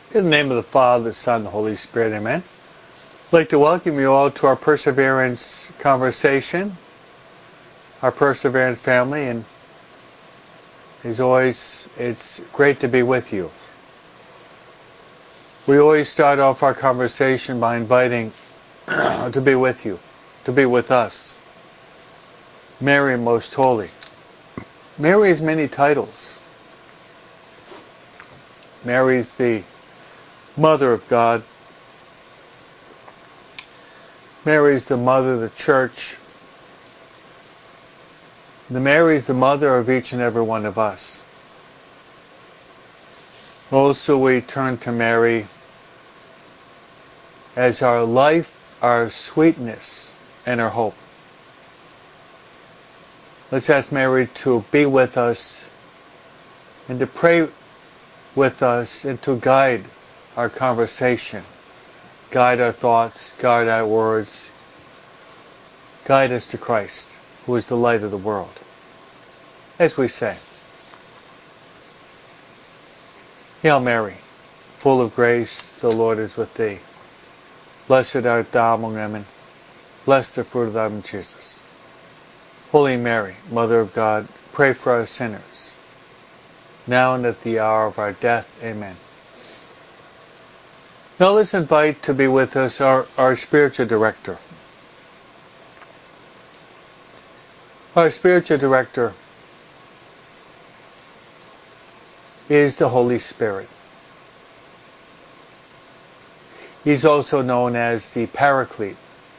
In the name of the Father, the Son, and the Holy Spirit, amen. I'd like to welcome you all to our Perseverance conversation, our Perseverance family, and as always, it's great to be with you. We always start off our conversation by inviting to be with you, to be with us. Mary Most Holy. Mary has many titles. Mary's the Mother of God. Mary's the Mother of the Church. Mary's the Mother of each and every one of us. Also, we turn to Mary as our life, our sweetness, and our hope. Let's ask Mary to be with us and to pray with us and to guide our conversation, guide our thoughts, guide our words, guide us to Christ, who is the light of the world. As we say, Hail Mary, full of grace, the Lord is with thee. Blessed art thou among women, blessed the fruit of thy womb, Jesus. Holy Mary, Mother of God, pray for us sinners, now and at the hour of our death. Amen. Now let's invite to be with us our spiritual director. Our spiritual director is the Holy Spirit. He's also known as the Paraclete.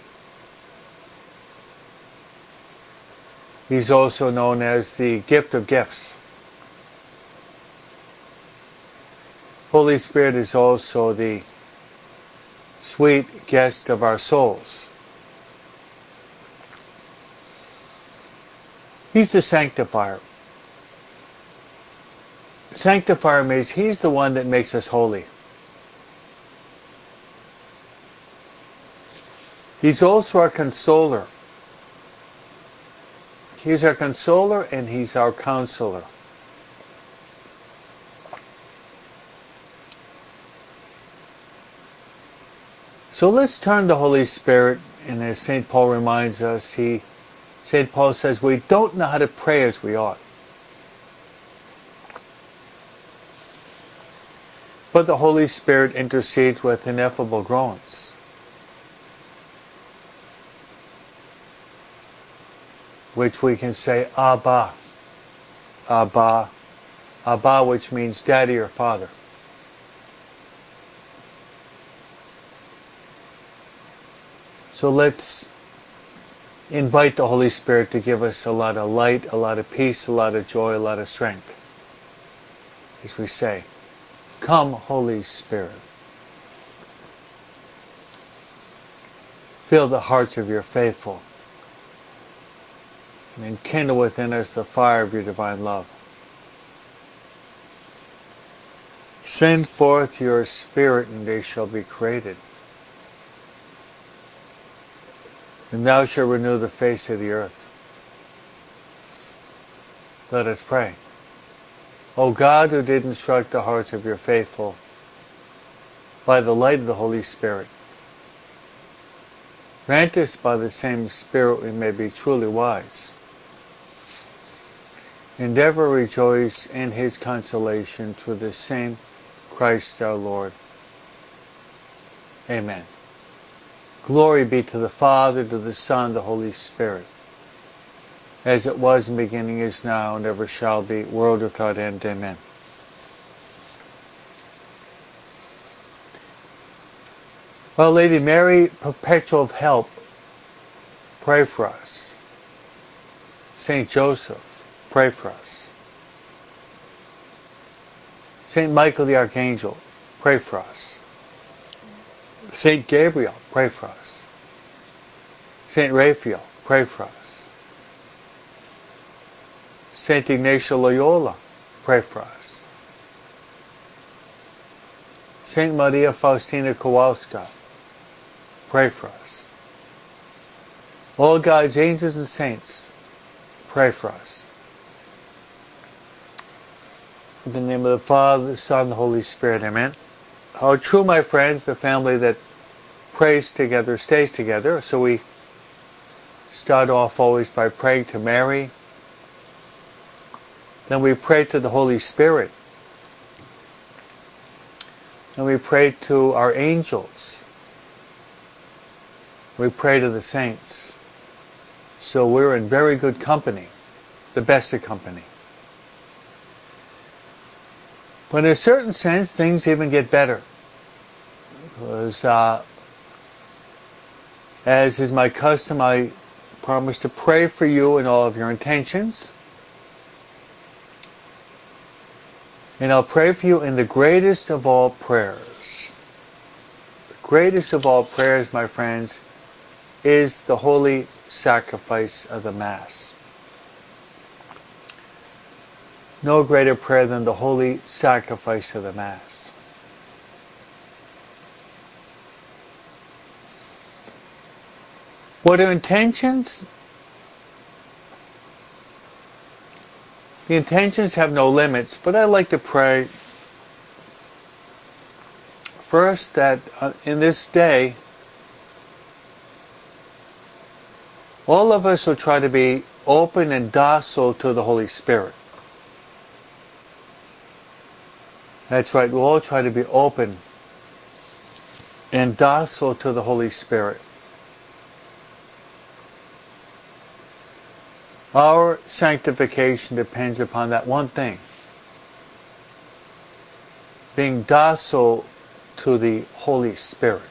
He's also known as the gift of gifts. Holy Spirit is also the sweet guest of our souls. He's the sanctifier. Sanctifier means he's the one that makes us holy. He's also our consoler. He's our consoler and he's our counselor. So let's turn to the Holy Spirit, and as St. Paul reminds us, St. Paul says we don't know how to pray as we ought. But the Holy Spirit intercedes with ineffable groans, which we can say, Abba, Abba, Abba, which means Daddy or Father. So let's invite the Holy Spirit to give us a lot of light, a lot of peace, a lot of joy, a lot of strength. As we say, come, Holy Spirit. Fill the hearts of your faithful and enkindle within us the fire of your divine love. Send forth your Spirit and they shall be created. And thou shalt renew the face of the earth. Let us pray. O God, who did instruct the hearts of your faithful by the light of the Holy Spirit, grant us by the same Spirit we may be truly wise, and ever rejoice in his consolation through the same Christ our Lord. Amen. Glory be to the Father, to the Son, and the Holy Spirit, as it was in the beginning, is now, and ever shall be, world without end. Amen. Our Lady Mary, perpetual of help, pray for us. Saint Joseph, pray for us. Saint Michael the Archangel, pray for us. Saint Gabriel, pray for us. Saint Raphael, pray for us. Saint Ignatius Loyola, pray for us. Saint Maria Faustina Kowalska, pray for us. All God's angels and saints, pray for us. In the name of the Father, the Son, and the Holy Spirit, amen. How true, my friends, the family that prays together stays together. So we start off always by praying to Mary. Then we pray to the Holy Spirit. And we pray to our angels. We pray to the saints. So we're in very good company, the best of company. But in a certain sense, things even get better. Because, as is my custom, I promise to pray for you in all of your intentions. And I'll pray for you in the greatest of all prayers. The greatest of all prayers, my friends, is the holy sacrifice of the Mass. No greater prayer than the holy sacrifice of the Mass. What are intentions? The intentions have no limits, but I like to pray first that in this day, all of us will try to be open and docile to the Holy Spirit. That's right, we'll all try to be open and docile to the Holy Spirit. Our sanctification depends upon that one thing. Being docile to the Holy Spirit.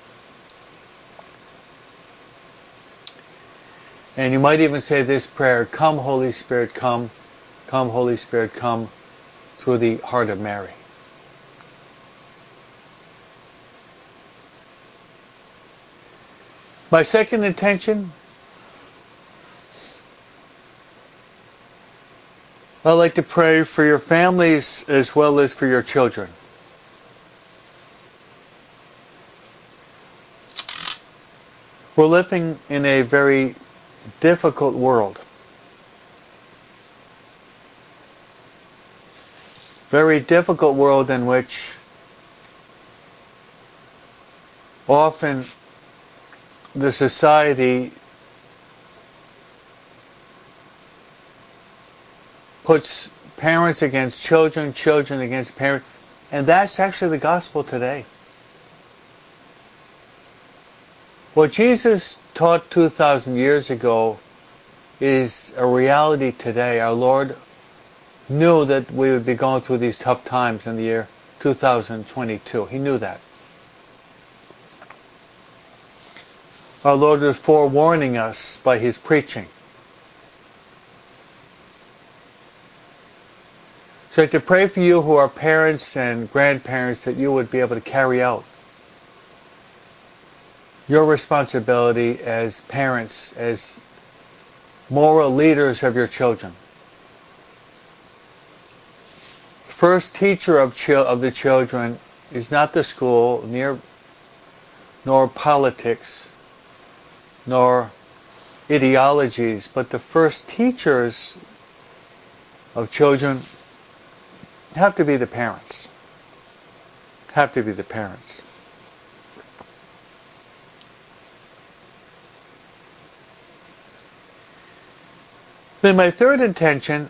And you might even say this prayer, "Come Holy Spirit, come. Come Holy Spirit, come," through the heart of Mary. My second intention, I'd like to pray for your families as well as for your children. We're living in a very difficult world. Very difficult world in which often the society puts parents against children, children against parents, and that's actually the gospel today. What Jesus taught 2,000 years ago is a reality today. Our Lord knew that we would be going through these tough times in the year 2022. He knew that. Our Lord was forewarning us by His preaching. So to pray for you who are parents and grandparents that you would be able to carry out your responsibility as parents, as moral leaders of your children. First teacher of the children is not the school, nor politics, nor ideologies, but the first teachers of children have to be the parents. Have to be the parents. Then my third intention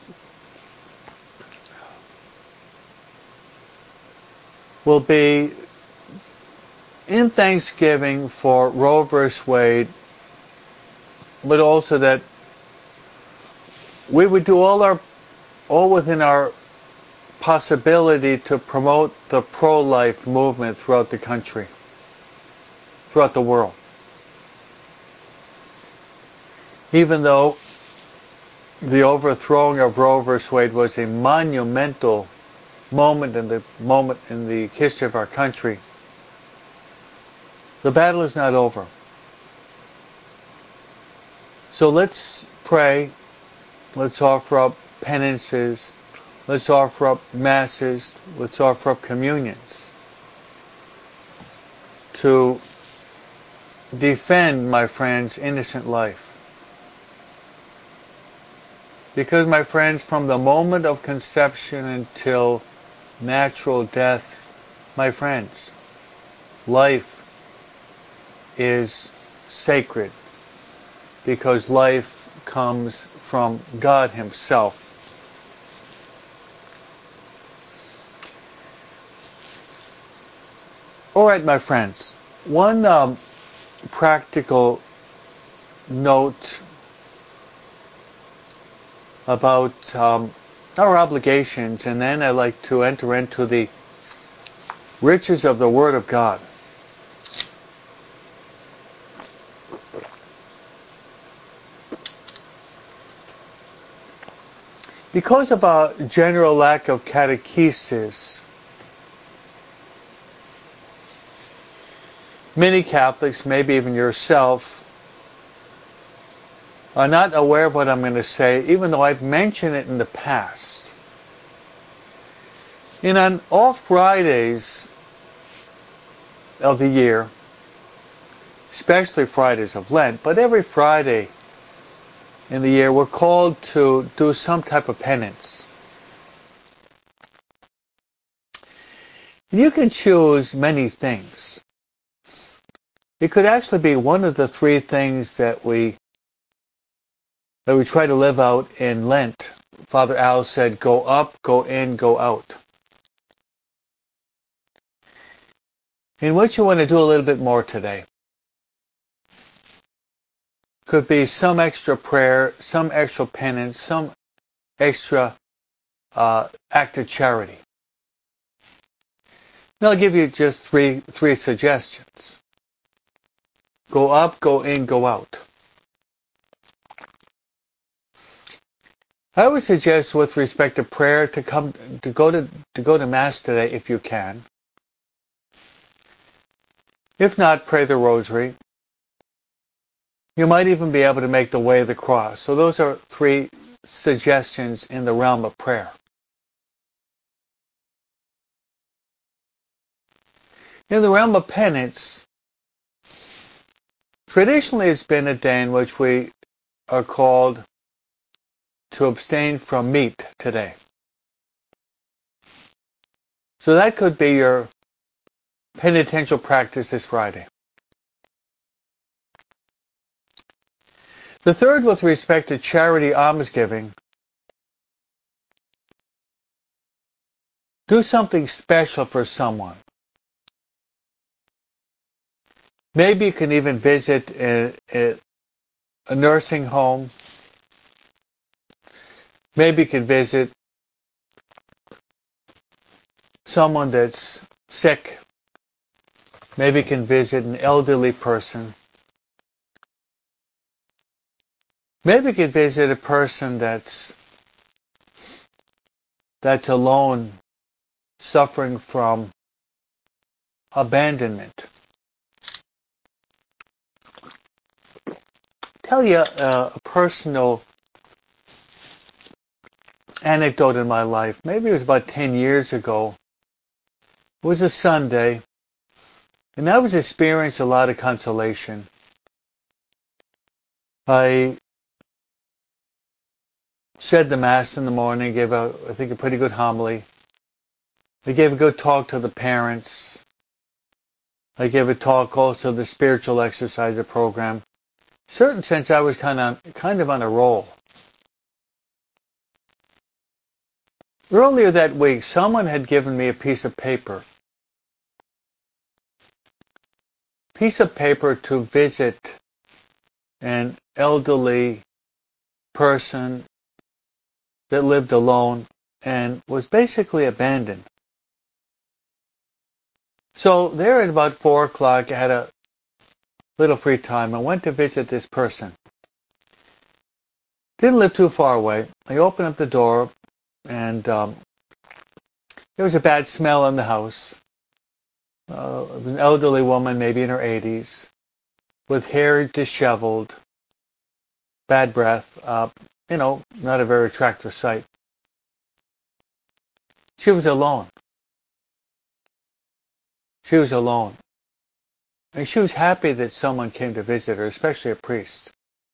will be in thanksgiving for Roe vs. Wade, but also that we would do all within our possibility to promote the pro-life movement throughout the country, throughout the world. Even though the overthrowing of Roe vs. Wade was a monumental moment in the history of our country, the battle is not over. So let's pray, let's offer up penances, let's offer up masses, let's offer up communions to defend, my friends, innocent life. Because, my friends, from the moment of conception until natural death, My friends, life is sacred because life comes from God Himself. Alright, my friends, one practical note about our obligations, and then I'd like to enter into the riches of the Word of God. Because of a general lack of catechesis, many Catholics, maybe even yourself, are not aware of what I'm going to say, even though I've mentioned it in the past. And on all Fridays of the year, especially Fridays of Lent, but every Friday in the year, we're called to do some type of penance. You can choose many things. It could actually be one of the three things that we try to live out in Lent. Father Al said, go up, go in, go out. And what you want to do a little bit more today could be some extra prayer, some extra penance, some extra act of charity. And I'll give you just three suggestions. Go up, go in, go out. I would suggest, with respect to prayer, to go to Mass today if you can. If not, pray the Rosary. You might even be able to make the Way of the Cross. So those are three suggestions in the realm of prayer. In the realm of penance, traditionally it's been a day in which we are called to abstain from meat today. So that could be your penitential practice this Friday. The third, with respect to charity almsgiving, do something special for someone. Maybe you can even visit a nursing home. Maybe you can visit someone that's sick. Maybe you can visit an elderly person. Maybe you can visit a person that's alone, suffering from abandonment. Tell you a personal anecdote in my life. Maybe it was about 10 years ago. It was a Sunday, and I was experiencing a lot of consolation. I said the Mass in the morning, gave I think a pretty good homily. I gave a good talk to the parents. I gave a talk also to the spiritual exerciser program. In a certain sense, I was kind of on a roll. Earlier that week, someone had given me a piece of paper. To visit an elderly person that lived alone and was basically abandoned. So there at about 4 o'clock, I had a little free time. I went to visit this person. Didn't live too far away. I opened up the door, and there was a bad smell in the house. An elderly woman, maybe in her 80s, with hair disheveled, bad breath, not a very attractive sight. She was alone. She was alone. And she was happy that someone came to visit her, especially a priest.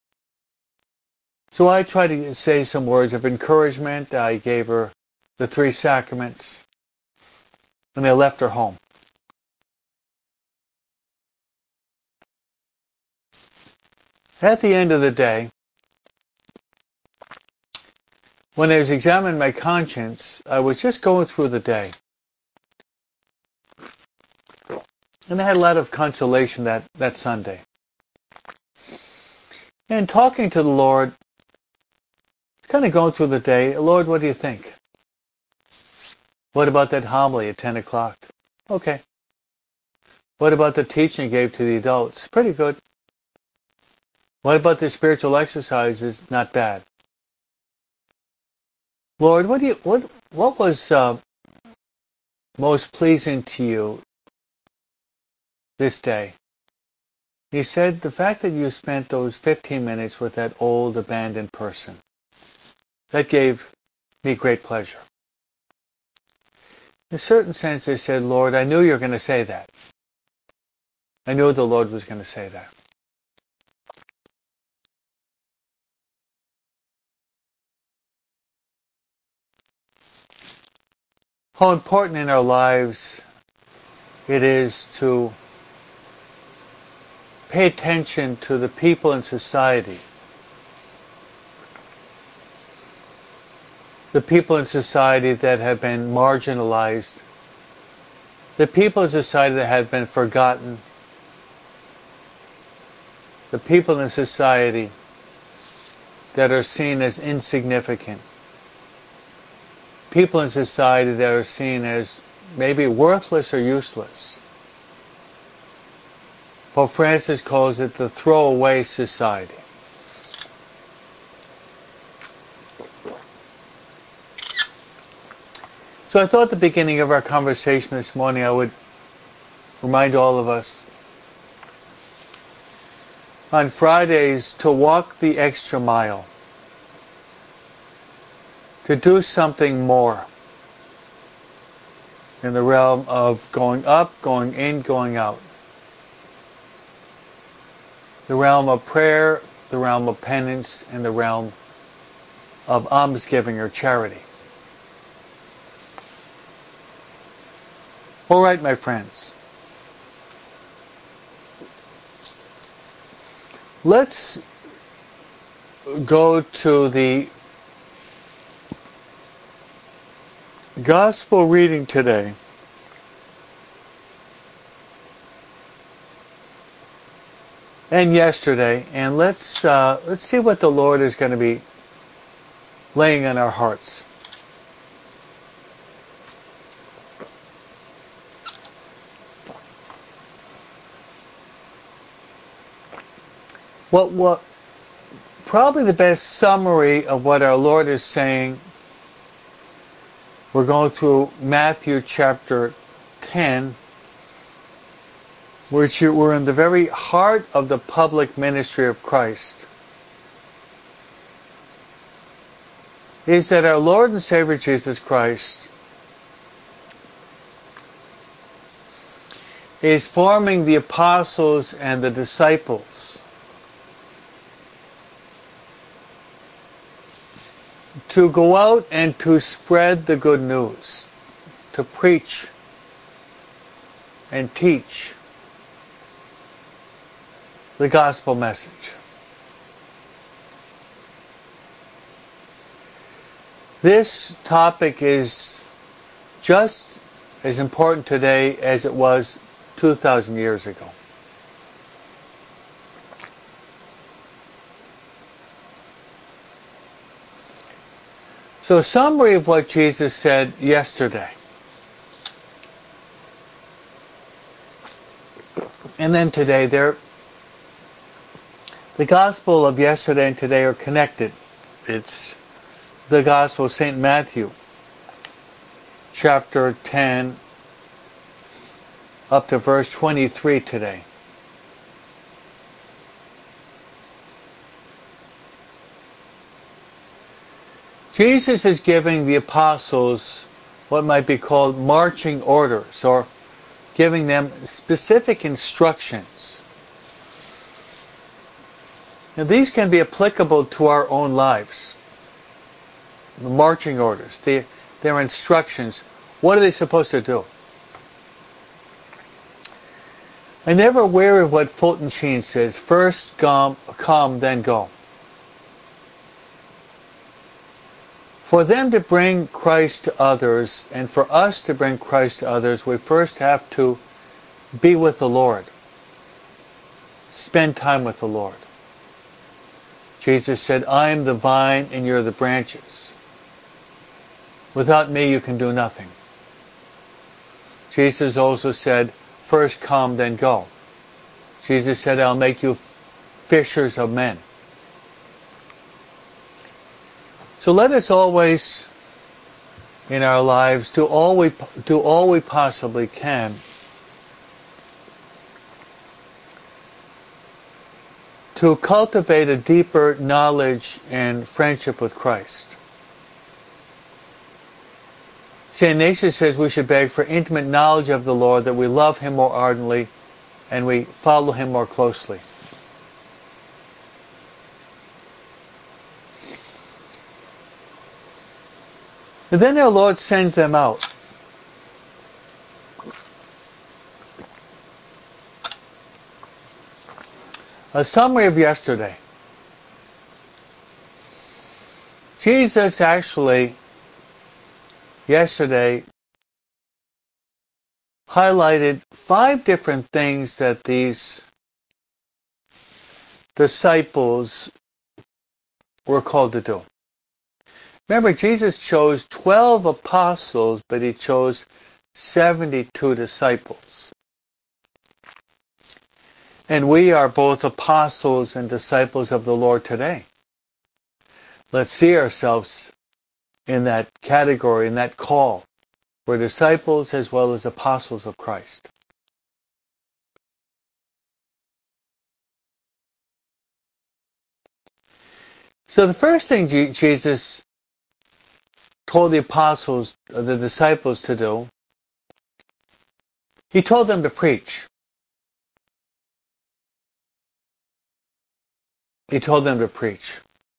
So I tried to say some words of encouragement. I gave her the 3 sacraments, and I left her home. At the end of the day, when I was examining my conscience, I was just going through the day. And I had a lot of consolation that Sunday. And talking to the Lord, kind of going through the day, Lord, what do you think? What about that homily at 10 o'clock? Okay. What about the teaching you gave to the adults? Pretty good. What about the spiritual exercises? Not bad. Lord, what was most pleasing to you this day? He said, the fact that you spent those 15 minutes with that old abandoned person. That gave me great pleasure. In a certain sense, I said, Lord, I knew you were going to say that. I knew the Lord was going to say that. How important in our lives it is to pay attention to the people in society. The people in society that have been marginalized. The people in society that have been forgotten. The people in society that are seen as insignificant. People in society that are seen as maybe worthless or useless. Pope Francis calls it the throwaway society. So I thought at the beginning of our conversation this morning I would remind all of us on Fridays to walk the extra mile, to do something more in the realm of going up, going in, going out. The realm of prayer, the realm of penance, and the realm of almsgiving or charity. All right, my friends. Let's go to the gospel reading today. And yesterday, and let's see what the Lord is going to be laying on our hearts. What probably the best summary of what our Lord is saying, we're going through Matthew chapter 10, which we're in the very heart of the public ministry of Christ, is that our Lord and Savior Jesus Christ is forming the apostles and the disciples to go out and to spread the good news, to preach and teach the gospel message. This topic is just as important today as it was 2,000 years ago. So a summary of what Jesus said yesterday. And then today, the gospel of yesterday and today are connected. It's the gospel of St. Matthew, chapter 10, up to verse 23 today. Jesus is giving the apostles what might be called marching orders, or giving them specific instructions. Now these can be applicable to our own lives. The marching orders, their instructions. What are they supposed to do? And never weary of what Fulton Sheen says, first come, then go. For them to bring Christ to others, and for us to bring Christ to others, we first have to be with the Lord. Spend time with the Lord. Jesus said, I am the vine and you're the branches. Without me you can do nothing. Jesus also said, first come, then go. Jesus said, I'll make you fishers of men. So let us always, in our lives, do all we possibly can to cultivate a deeper knowledge and friendship with Christ. St. Ignatius says we should beg for intimate knowledge of the Lord, that we love Him more ardently and we follow Him more closely. And then our Lord sends them out. A summary of yesterday. Jesus actually, yesterday, highlighted 5 different things that these disciples were called to do. Remember, Jesus chose 12 apostles, but He chose 72 disciples. And we are both apostles and disciples of the Lord today. Let's see ourselves in that category, in that call. We're disciples as well as apostles of Christ. So the first thing Jesus told the apostles, the disciples to do, He told them to preach. He told them to preach.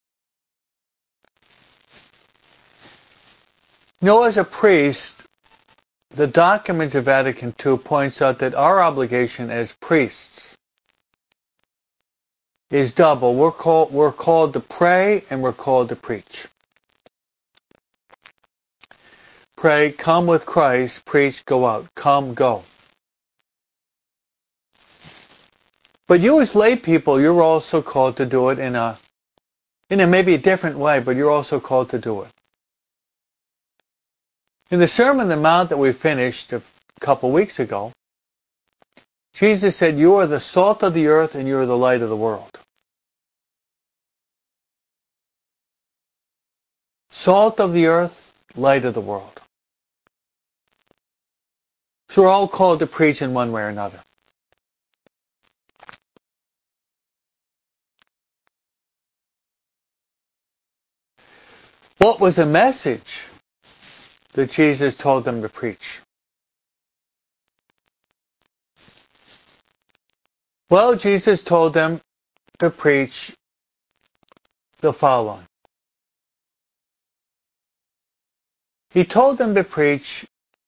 You know, as a priest, the documents of Vatican II points out that our obligation as priests is double. We're called to pray and we're called to preach. Pray, come with Christ. Preach, go out. Come, go. But you as lay people, you're also called to do it in a maybe a different way, but you're also called to do it. In the Sermon on the Mount that we finished a couple weeks ago, Jesus said, you are the salt of the earth and you are the light of the world. Salt of the earth, light of the world. So we're all called to preach in one way or another. What was the message that Jesus told them to preach? Well, Jesus told them to preach the following. He told them to preach,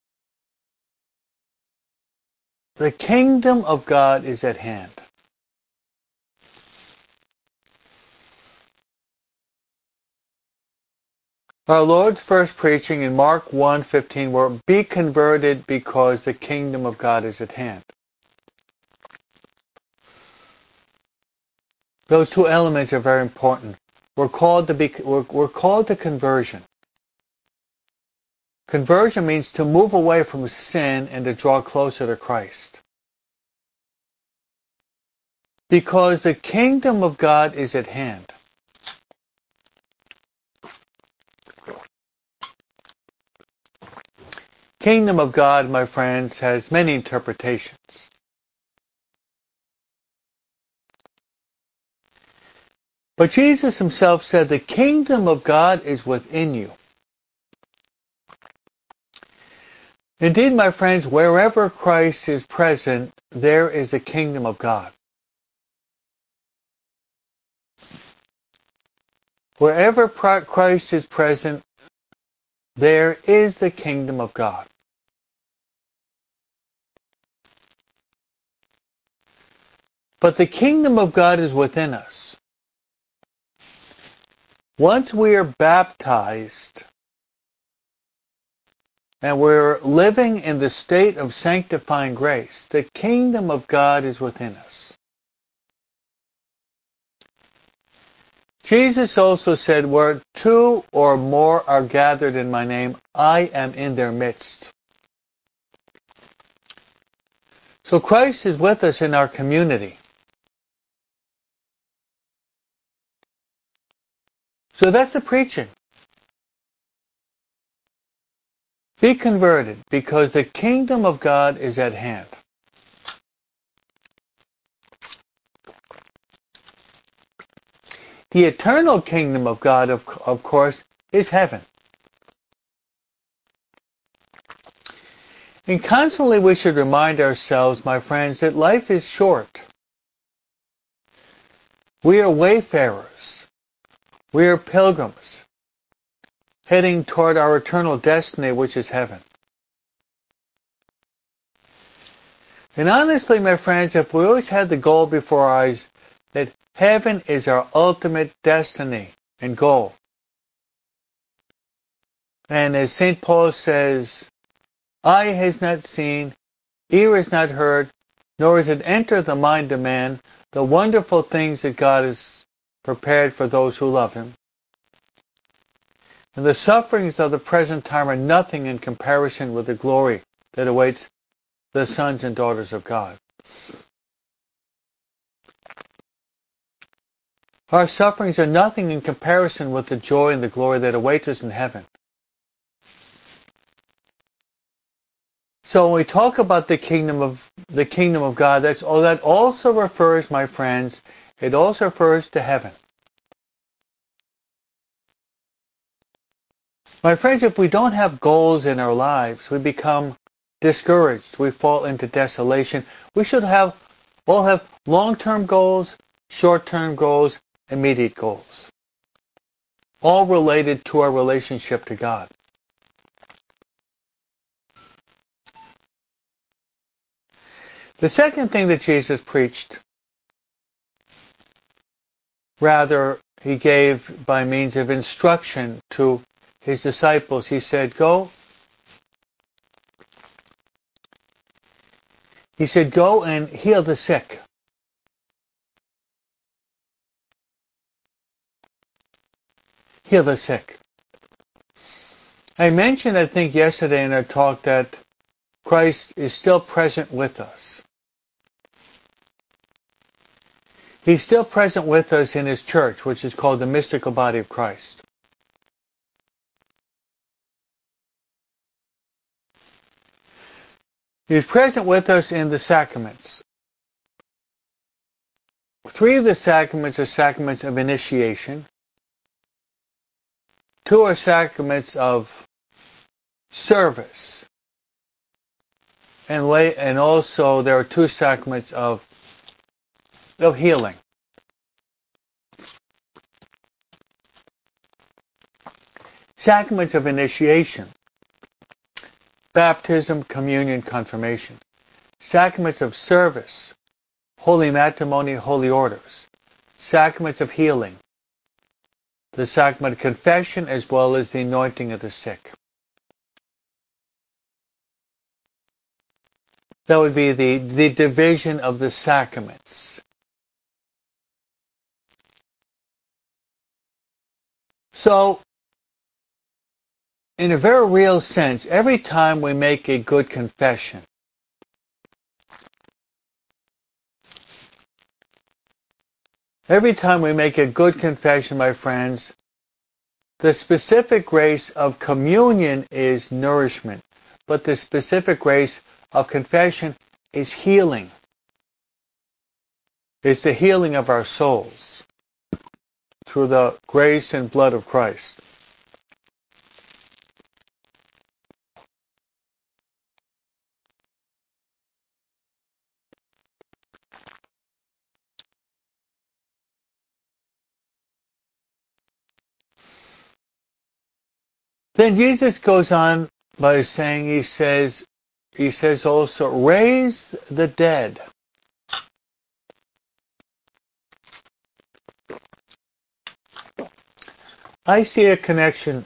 the kingdom of God is at hand. Our Lord's first preaching in Mark 1:15 were, be converted because the kingdom of God is at hand. Those 2 elements are very important. We're called to conversion. Conversion means to move away from sin and to draw closer to Christ. Because the kingdom of God is at hand. Kingdom of God, my friends, has many interpretations. But Jesus Himself said the kingdom of God is within you. Indeed, my friends, wherever Christ is present, there is a kingdom of God. Wherever Christ is present, there is the kingdom of God. But the kingdom of God is within us. Once we are baptized and we're living in the state of sanctifying grace, the kingdom of God is within us. Jesus also said, where two or more are gathered in my name, I am in their midst. So Christ is with us in our community. So that's the preaching. Be converted, because the kingdom of God is at hand. The eternal kingdom of God, of course, is heaven. And constantly we should remind ourselves, my friends, that life is short. We are wayfarers. We are pilgrims, heading toward our eternal destiny, which is heaven. And honestly, my friends, if we always had the goal before our eyes that heaven is our ultimate destiny and goal. And as St. Paul says, eye has not seen, ear has not heard, nor has it entered the mind of man, the wonderful things that God has prepared for those who love Him. And the sufferings of the present time are nothing in comparison with the glory that awaits the sons and daughters of God. Our sufferings are nothing in comparison with the joy and the glory that awaits us in heaven. So when we talk about the kingdom of God, that also refers, my friends, it also refers to heaven. My friends, if we don't have goals in our lives, we become discouraged. We fall into desolation. We should all have long-term goals, short-term goals, immediate goals, all related to our relationship to God. The second thing that Jesus preached, rather, He gave by means of instruction to His disciples. He said, go and heal the sick. Heal the sick. I mentioned, I think, yesterday in our talk that Christ is still present with us. He's still present with us in His church, which is called the mystical body of Christ. He's present with us in the sacraments. 3 of the sacraments are sacraments of initiation. 2 are sacraments of service. And also there are 2 sacraments of healing. Sacraments of initiation. Baptism, communion, confirmation. Sacraments of service. Holy matrimony, holy orders. Sacraments of healing. The sacrament of confession as well as the anointing of the sick. That would be the division of the sacraments. So, in a very real sense, every time we make a good confession, my friends, the specific grace of communion is nourishment, but the specific grace of confession is healing. It's the healing of our souls through the grace and blood of Christ. Then Jesus goes on by saying, he says also, raise the dead. I see a connection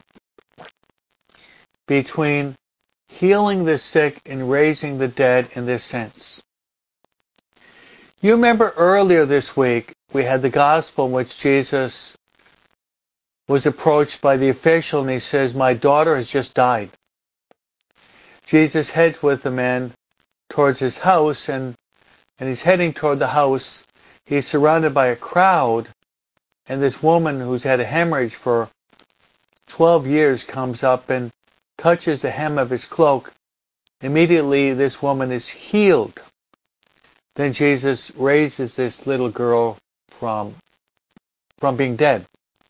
between healing the sick and raising the dead in this sense. You remember earlier this week, we had the gospel in which Jesus was approached by the official and he says, "My daughter has just died." Jesus heads with the man towards his house and he's heading toward the house. He's surrounded by a crowd, and this woman who's had a hemorrhage for 12 years comes up and touches the hem of his cloak. Immediately this woman is healed. Then Jesus raises this little girl from being dead.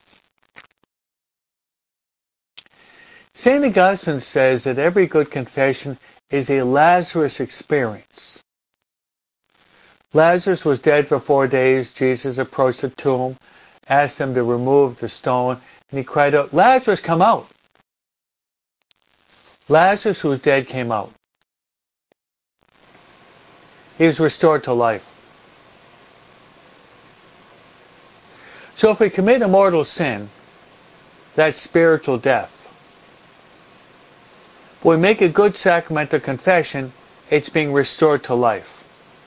St. Augustine says that every good confession is a Lazarus experience. Lazarus was dead for 4 days. Jesus approached the tomb, asked him to remove the stone, and he cried out, "Lazarus, come out!" Lazarus, who was dead, came out. He was restored to life. So if we commit a mortal sin, that's spiritual death. But we make a good sacramental confession, it's being restored to life.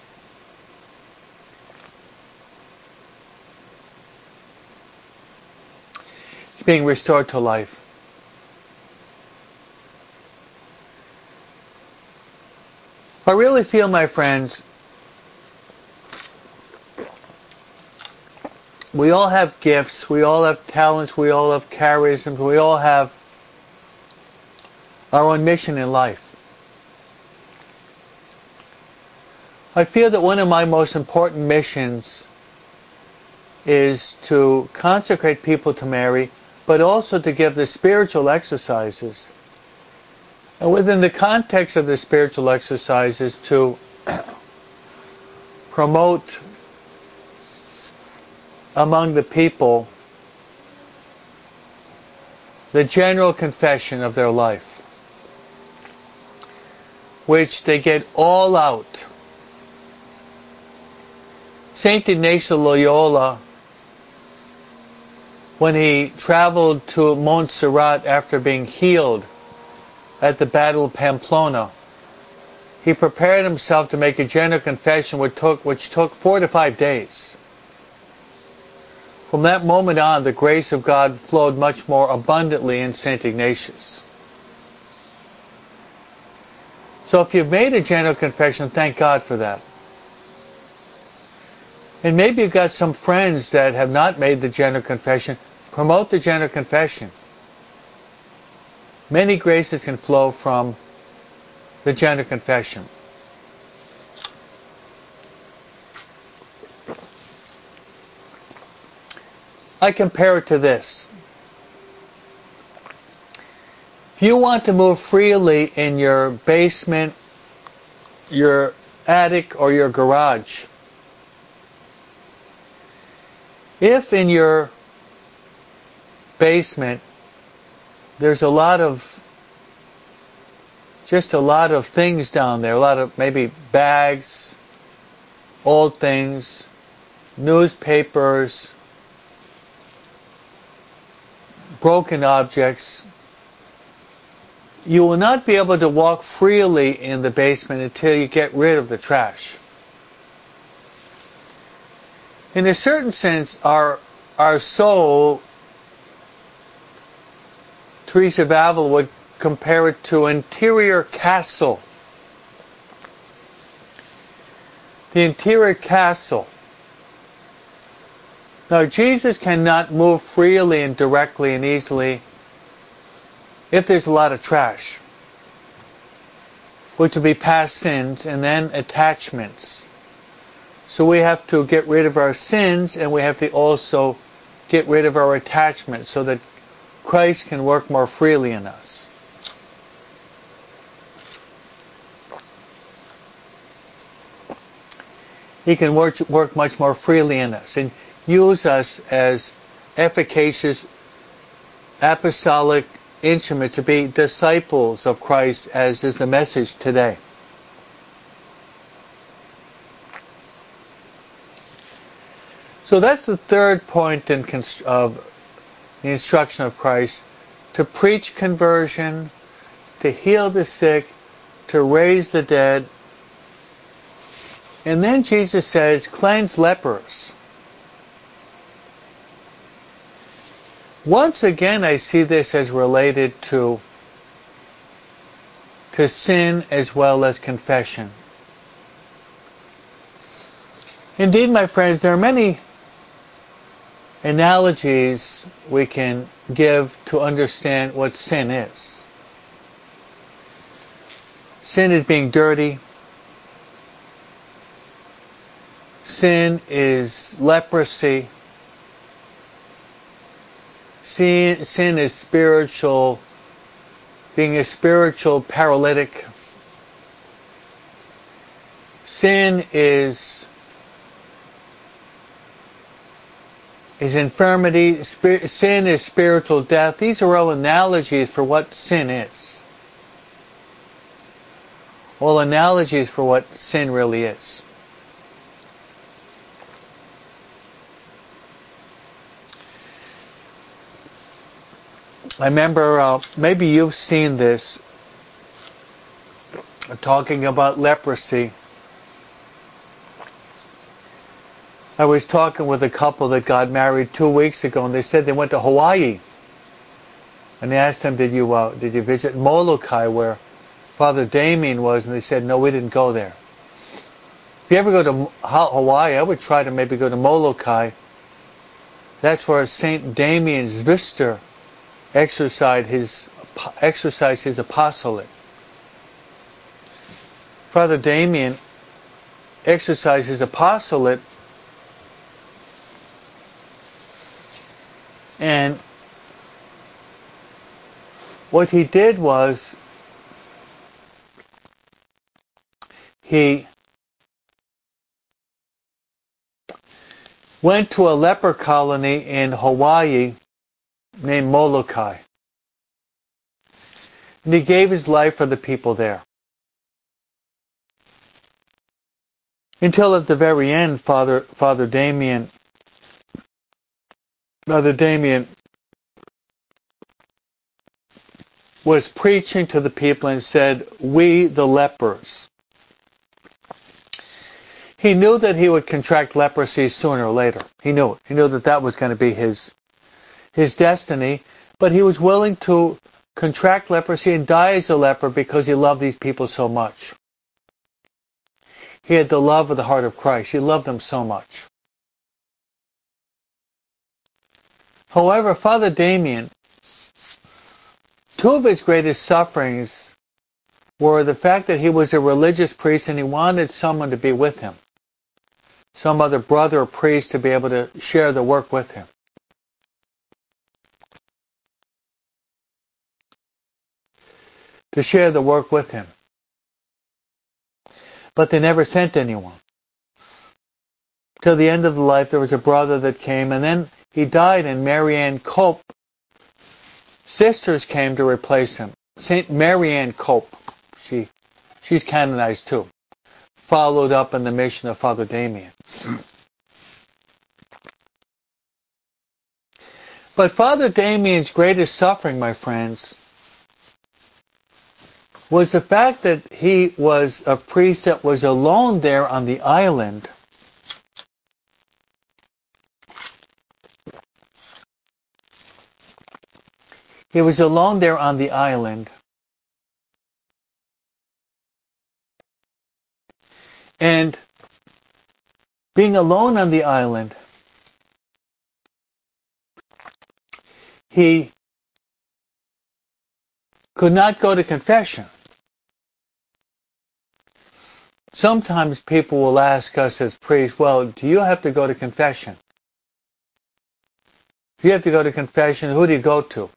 It's being restored to life. I really feel, my friends, we all have gifts, we all have talents, we all have charisms, we all have our own mission in life. I feel that one of my most important missions is to consecrate people to Mary, but also to give the spiritual exercises. And within the context of the spiritual exercises, to promote among the people the general confession of their life, which they get all out. Saint Ignatius of Loyola, when he traveled to Montserrat after being healed at the Battle of Pamplona, he prepared himself to make a general confession which took 4 to 5 days. From that moment on, the grace of God flowed much more abundantly in St. Ignatius. So if you've made a general confession, thank God for that. And maybe you've got some friends that have not made the general confession. Promote the general confession. Many graces can flow from the general confession. I compare it to this. If you want to move freely in your basement, your attic, or your garage, if in your basement there's a lot of things down there, a lot of maybe bags, old things, newspapers, broken objects, you will not be able to walk freely in the basement until you get rid of the trash. In a certain sense, our soul, Teresa of Avila would compare it to an interior castle. The interior castle. Now, Jesus cannot move freely and directly and easily if there's a lot of trash, which would be past sins and then attachments. So we have to get rid of our sins, and we have to also get rid of our attachments so that Christ can work more freely in us. He can work much more freely in us and use us as efficacious apostolic instruments to be disciples of Christ, as is the message today. So that's the third point of the instruction of Christ, to preach conversion, to heal the sick, to raise the dead. And then Jesus says, cleanse lepers. Once again, I see this as related to sin as well as confession. Indeed, my friends, there are many analogies we can give to understand what sin is. Sin is being dirty. Sin is leprosy. Sin is spiritual, being a spiritual paralytic. Sin is infirmity. Sin is spiritual death. These are all analogies for what sin is. All analogies for what sin really is. I remember, maybe you've seen this, talking about leprosy. I was talking with a couple that got married 2 weeks ago, and they said they went to Hawaii. And I asked them, did you visit Molokai, where Father Damien was? And they said, no, we didn't go there. If you ever go to Hawaii, I would try to maybe go to Molokai. That's where Saint Damien Zwister exercised his apostolate. Father Damien exercised his apostolate, and what he did was he went to a leper colony in Hawaii named Molokai. And he gave his life for the people there. Until at the very end, Father Damien was preaching to the people and said, we the lepers. He knew that he would contract leprosy sooner or later. He knew it. He knew that that was going to be his destiny, but he was willing to contract leprosy and die as a leper because he loved these people so much. He had the love of the heart of Christ. He loved them so much. However, Father Damien, two of his greatest sufferings were the fact that he was a religious priest and he wanted someone to be with him. Some other brother or priest to be able to share the work with him. To share the work with him. But they never sent anyone. Till the end of the life, there was a brother that came, and then he died, and Marianne Cope, sisters came to replace him. Saint Marianne Cope, she's canonized too, followed up in the mission of Father Damien. But Father Damien's greatest suffering, my friends, was the fact that he was a priest that was alone there on the island. He was alone there on the island. And being alone on the island, he could not go to confession. Sometimes people will ask us as priests, well, do you have to go to confession? If you have to go to confession, who do you go to?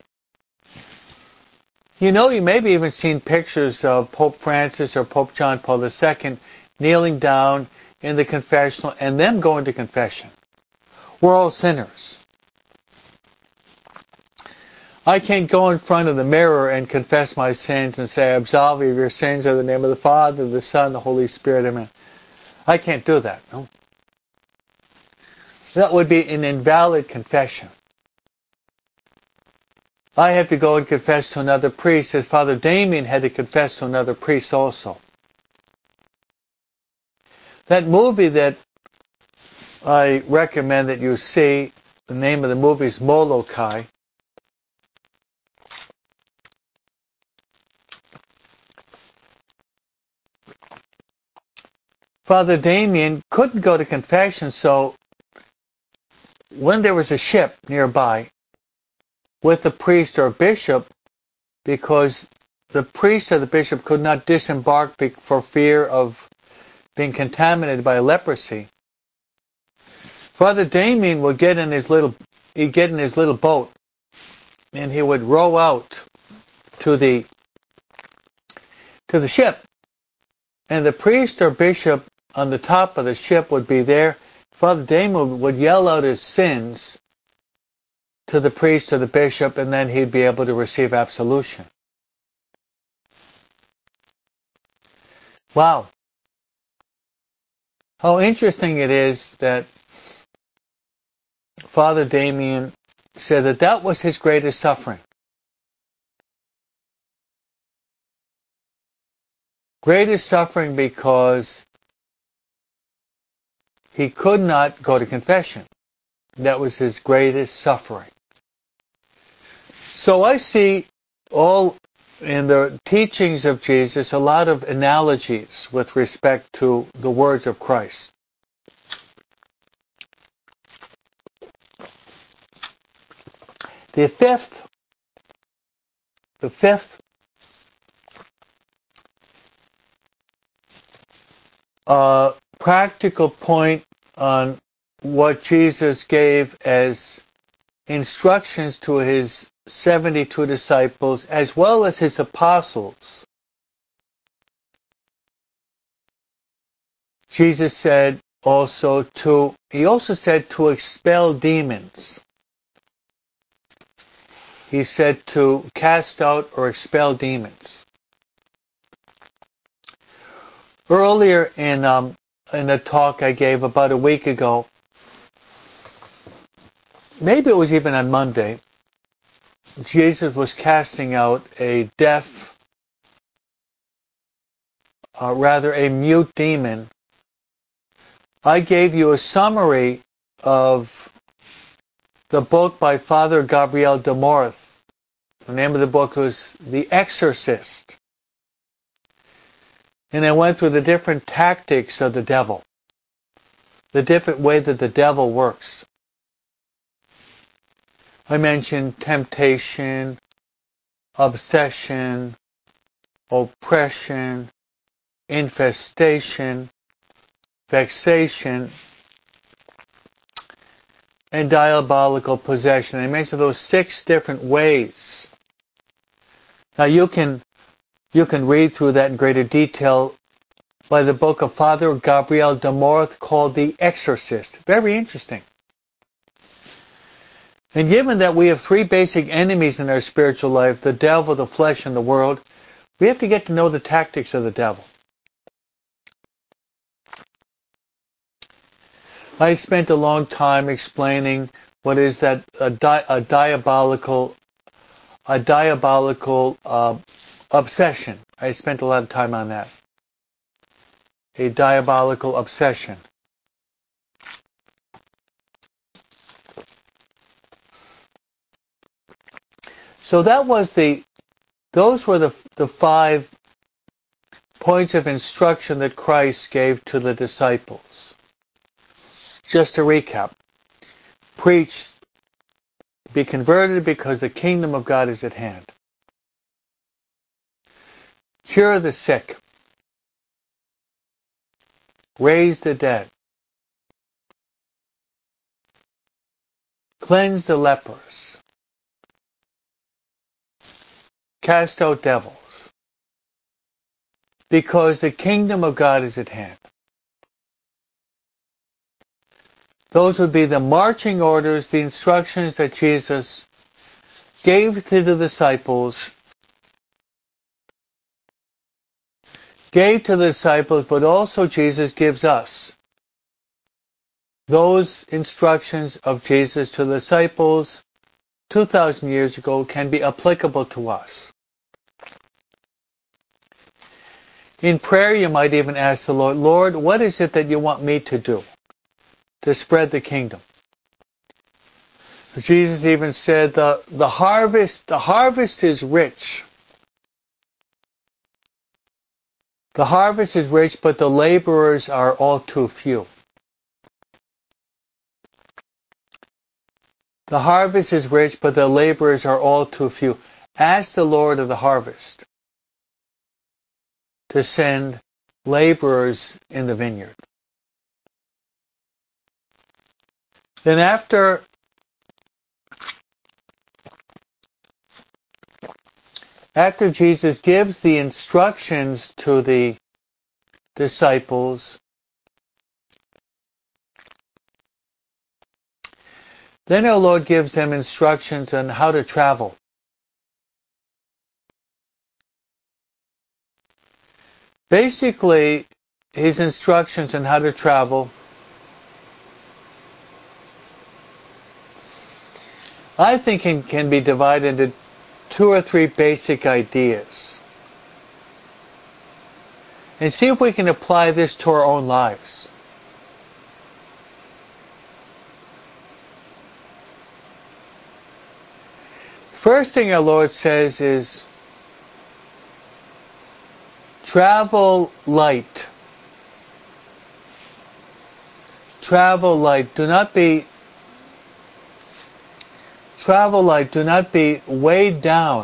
You know, you maybe even seen pictures of Pope Francis or Pope John Paul II kneeling down in the confessional and them going to confession. We're all sinners. I can't go in front of the mirror and confess my sins and say, I absolve you of your sins in the name of the Father, the Son, the Holy Spirit, amen. I can't do that, no? That would be an invalid confession. I have to go and confess to another priest, as Father Damien had to confess to another priest also. That movie that I recommend that you see, the name of the movie is Molokai. Father Damien couldn't go to confession, so when there was a ship nearby with a priest or a bishop, because the priest or the bishop could not disembark for fear of being contaminated by leprosy, Father Damien would get in his little boat, and he would row out to the ship, and the priest or bishop on the top of the ship would be there. Father Damien would yell out his sins to the priest or the bishop, and then he'd be able to receive absolution. Wow. How interesting it is that Father Damien said that that was his greatest suffering. Greatest suffering because he could not go to confession. That was his greatest suffering. So I see all in the teachings of Jesus a lot of analogies with respect to the words of Christ. The fifth practical point on what Jesus gave as instructions to his 72 disciples as well as his apostles. Jesus said he also said to expel demons. He said to cast out or expel demons. Earlier in a talk I gave about a week ago, maybe it was even on Monday, Jesus was casting out a mute demon. I gave you a summary of the book by Father Gabriel de Morth. The name of the book was The Exorcist. And I went through the different tactics of the devil, the different way that the devil works. I mentioned temptation, obsession, oppression, infestation, vexation, and diabolical possession. I mentioned those 6 different ways. Now you can read through that in greater detail by the book of Father Gabriel de Morth called The Exorcist. Very interesting. And given that we have 3 basic enemies in our spiritual life, the devil, the flesh, and the world, we have to get to know the tactics of the devil. I spent a long time explaining what is that a diabolical obsession. I spent a lot of time on that. A diabolical obsession. So those were the 5 points of instruction that Christ gave to the disciples. Just to recap. Preach, be converted because the kingdom of God is at hand. Cure the sick. Raise the dead. Cleanse the lepers. Cast out devils. Because the kingdom of God is at hand. Those would be the marching orders, the instructions that Jesus gave to the disciples, but also Jesus gives us. Those instructions of Jesus to the disciples 2,000 years ago can be applicable to us. In prayer, you might even ask the Lord, Lord, what is it that you want me to do to spread the kingdom? Jesus even said, the harvest is rich. The harvest is rich, but the laborers are all too few. The harvest is rich, but the laborers are all too few. Ask the Lord of the harvest to send laborers in the vineyard. Then after Jesus gives the instructions to the disciples, then our Lord gives them instructions on how to travel. Basically, his instructions on how to travel, I think it can be divided into 2 or 3 basic ideas. And see if we can apply this to our own lives. First thing our Lord says is, travel light. Travel light. Travel light. Do not be weighed down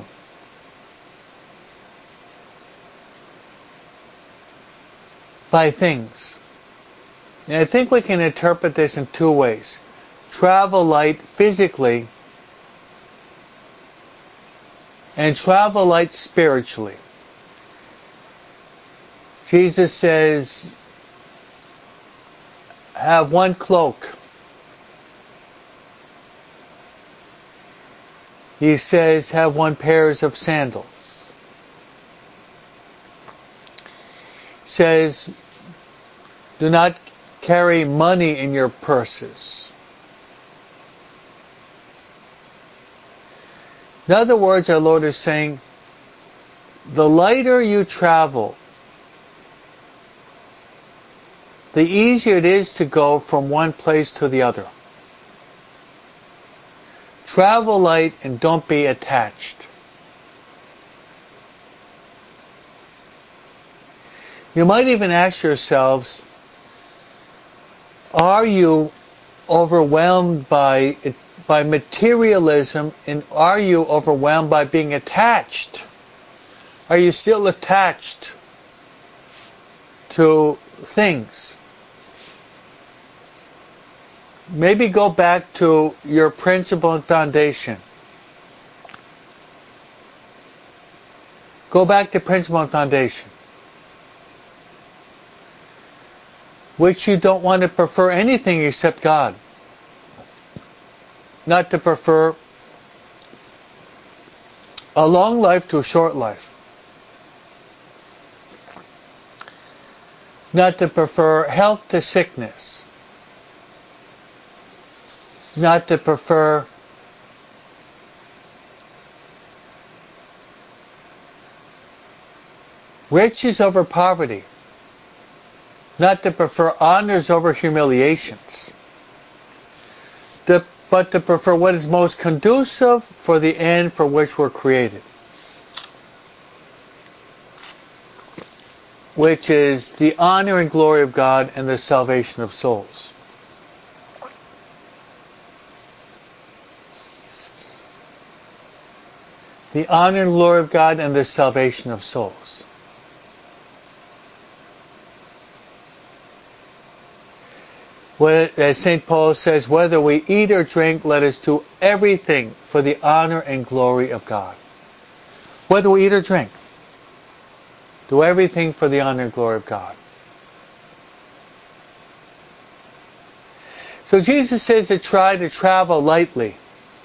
by things. And I think we can interpret this in 2 ways. Travel light physically and travel light spiritually. Jesus says, have one cloak. He says, have 1 pair of sandals. He says, do not carry money in your purses. In other words, our Lord is saying, the lighter you travel, the easier it is to go from one place to the other. Travel light and don't be attached. You might even ask yourselves, are you overwhelmed by materialism, and are you overwhelmed by being attached? Are you still attached to things? Maybe go back to your principle and foundation. Go back to principle and foundation. Which you don't want to prefer anything except God. Not to prefer a long life to a short life. Not to prefer health to sickness. Not to prefer riches over poverty. Not to prefer honors over humiliations. But to prefer what is most conducive for the end for which we're created. Which is the honor and glory of God and the salvation of souls. The honor and glory of God and the salvation of souls. As St. Paul says, whether we eat or drink, let us do everything for the honor and glory of God. Whether we eat or drink, do everything for the honor and glory of God. So Jesus says to try to travel lightly.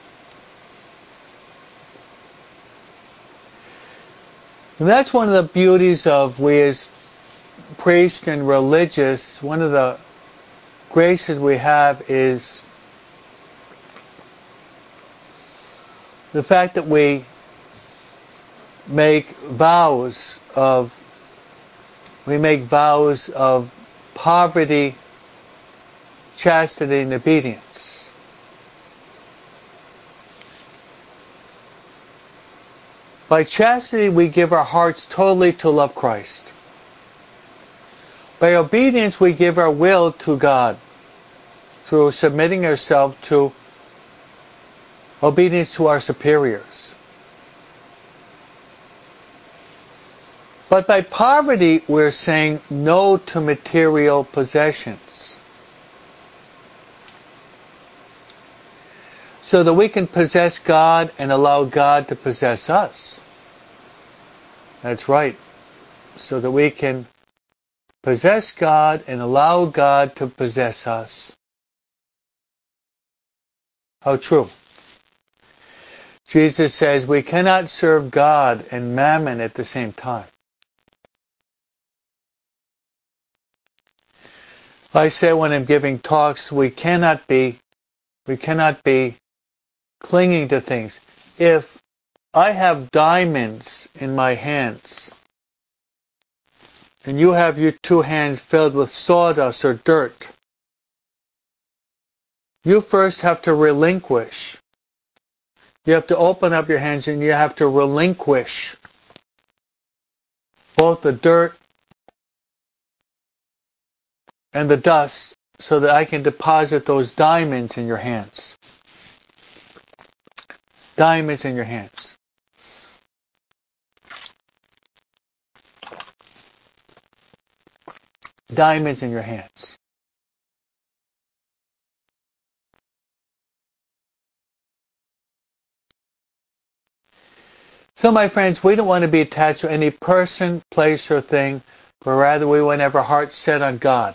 And that's one of the beauties of we as priests and religious, one of the graces we have is the fact that we make vows of poverty, chastity, and obedience. By chastity, we give our hearts totally to love Christ. By obedience, we give our will to God through submitting ourselves to obedience to our superiors. But by poverty, we're saying no to material possessions, so that we can possess God and allow God to possess us. That's right. So that we can possess God and allow God to possess us. How true. Jesus says we cannot serve God and mammon at the same time. I say when I'm giving talks, we cannot be clinging to things. If I have diamonds in my hands, and you have your two hands filled with sawdust or dirt, you first have to relinquish. You have to open up your hands and you have to relinquish both the dirt and the dust so that I can deposit those diamonds in your hands. Diamonds in your hands. Diamonds in your hands. So my friends, we don't want to be attached to any person, place, or thing, but rather we want to have our heart set on God.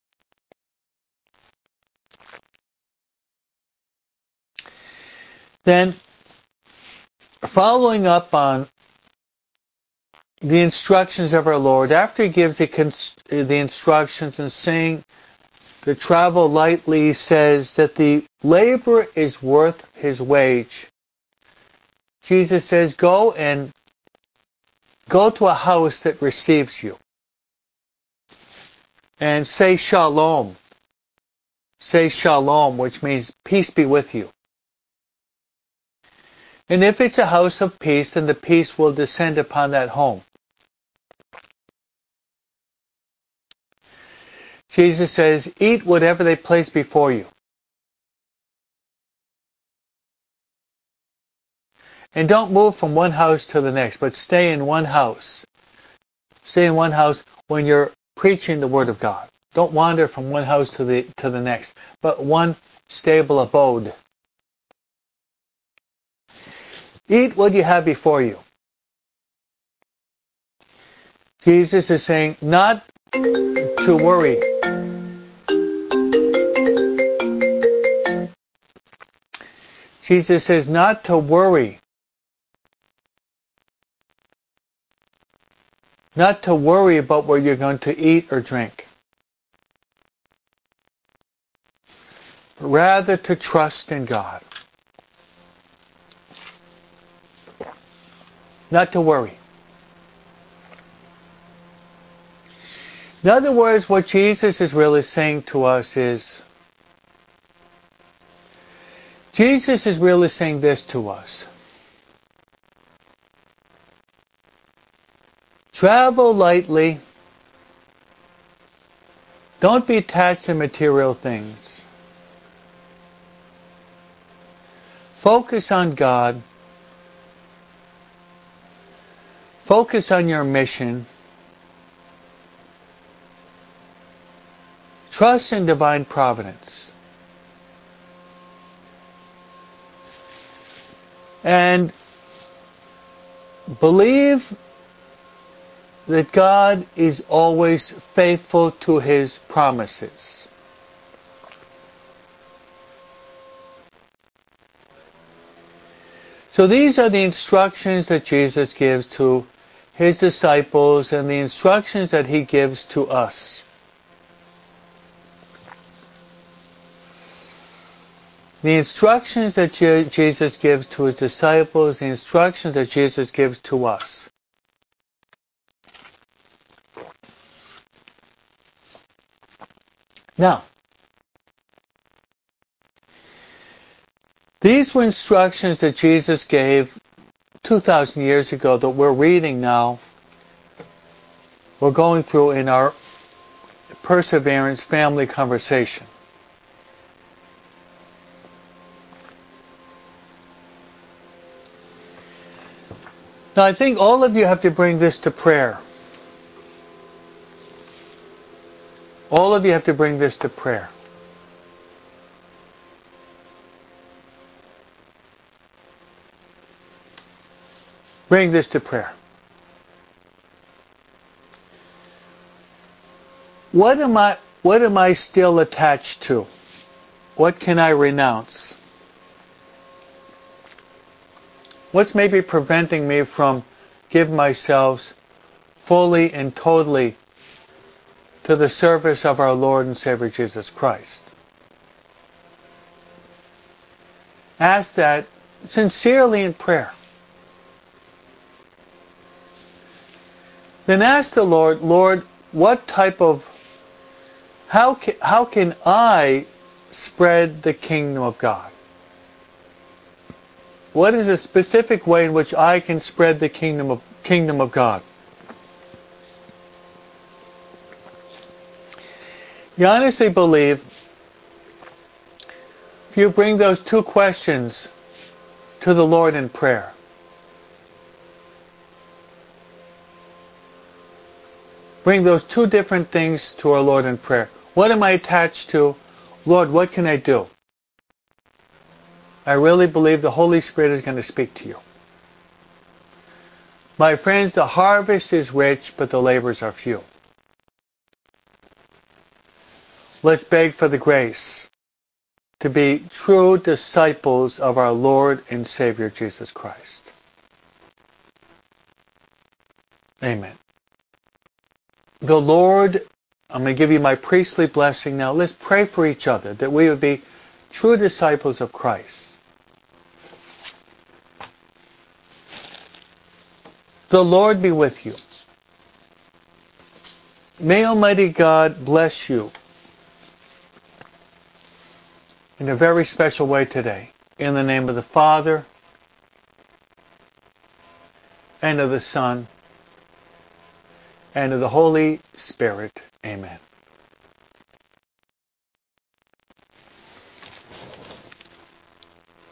Then, following up on the instructions of our Lord, after He gives the instructions and saying to travel lightly, He says that the laborer is worth his wage. Jesus says, go to a house that receives you and say shalom. Say shalom, which means peace be with you. And if it's a house of peace, then the peace will descend upon that home. Jesus says, eat whatever they place before you. And don't move from one house to the next, but stay in one house. Stay in one house when you're preaching the Word of God. Don't wander from one house to the next, but one stable abode. Eat what you have before you. Jesus is saying not to worry. Jesus says not to worry. Not to worry about what you're going to eat or drink. But rather to trust in God. Not to worry. In other words, what Jesus is really saying to us is, Jesus is really saying this to us. Travel lightly. Don't be attached to material things. Focus on God. Focus on your mission. Trust in divine providence. And believe that God is always faithful to His promises. So these are the instructions that Jesus gives to His disciples and the instructions that He gives to us. The instructions that Jesus gives to his disciples, the instructions that Jesus gives to us. Now, these were instructions that Jesus gave 2,000 years ago that we're reading now. We're going through in our Perseverance family conversation. Now, I think all of you have to bring this to prayer. All of you have to bring this to prayer. Bring this to prayer. What am I still attached to? What can I renounce? What's maybe preventing me from giving myself fully and totally to the service of our Lord and Savior Jesus Christ? Ask that sincerely in prayer. Then ask the Lord, Lord, what type of, how can I spread the kingdom of God? What is a specific way in which I can spread the kingdom of God? You honestly believe if you bring those two questions to the Lord in prayer, bring those two different things to our Lord in prayer. What am I attached to? Lord, what can I do? I really believe the Holy Spirit is going to speak to you. My friends, the harvest is rich, but the labors are few. Let's beg for the grace to be true disciples of our Lord and Savior Jesus Christ. Amen. The Lord, I'm going to give you my priestly blessing now. Let's pray for each other that we would be true disciples of Christ. The Lord be with you. May Almighty God bless you in a very special way today. In the name of the Father, and of the Son, and of the Holy Spirit. Amen.